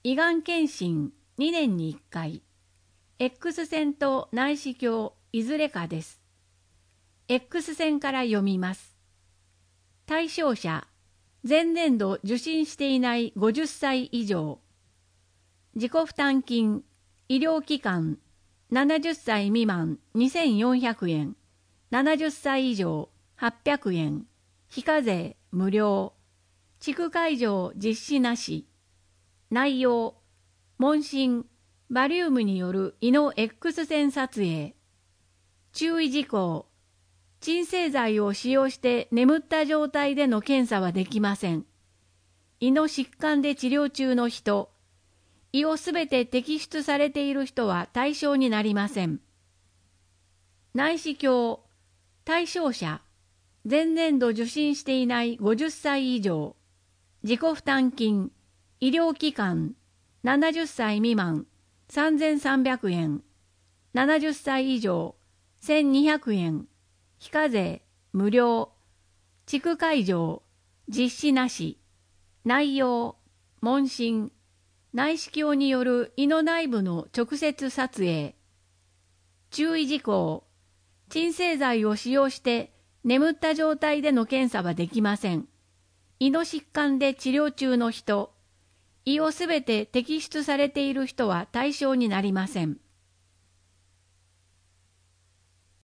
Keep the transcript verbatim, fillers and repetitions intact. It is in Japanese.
胃がん検診にねんにいっかい、X 線と内視鏡いずれかです。X 線から読みます。対象者、前年度受診していないごじゅっさい以上。自己負担金、医療機関、ななじゅっさい未満にせんよんひゃくえん、ななじゅっさい以上はっぴゃくえん、非課税無料。地区会場実施なし。内容、問診、バリウムによる胃の X 線撮影。注意事項、鎮静剤を使用して眠った状態での検査はできません。胃の疾患で治療中の人、胃をすべて摘出されている人は対象になりません。内視鏡、対象者、前年度受診していないごじゅっさい以上。自己負担金、医療機関、ななじゅっさい未満、さんぜんさんびゃくえん、ななじゅっさい以上、せんにひゃくえん、非課税、無料、地区会場、実施なし、内容、問診、内視鏡による胃の内部の直接撮影。注意事項、鎮静剤を使用して眠った状態での検査はできません。胃の疾患で治療中の人、胃をすべて摘出されている人は対象になりません。